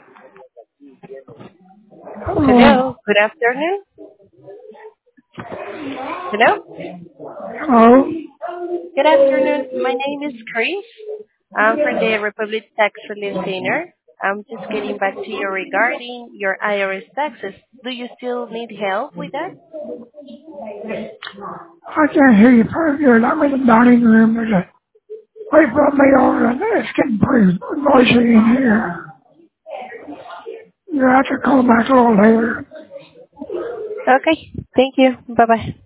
Hello. Hello, good afternoon. Hello, Hello. good afternoon. My name is Chris. I'm from the Republic Tax Relief Center. I'm just getting back to you regarding your IRS taxes. Do you still need help with that? I can't hear you pretty good. I'm in the dining room. There's a wait for me over and it's getting pretty noisy in here. You have to call back a little later. Okay, thank you. Bye-bye.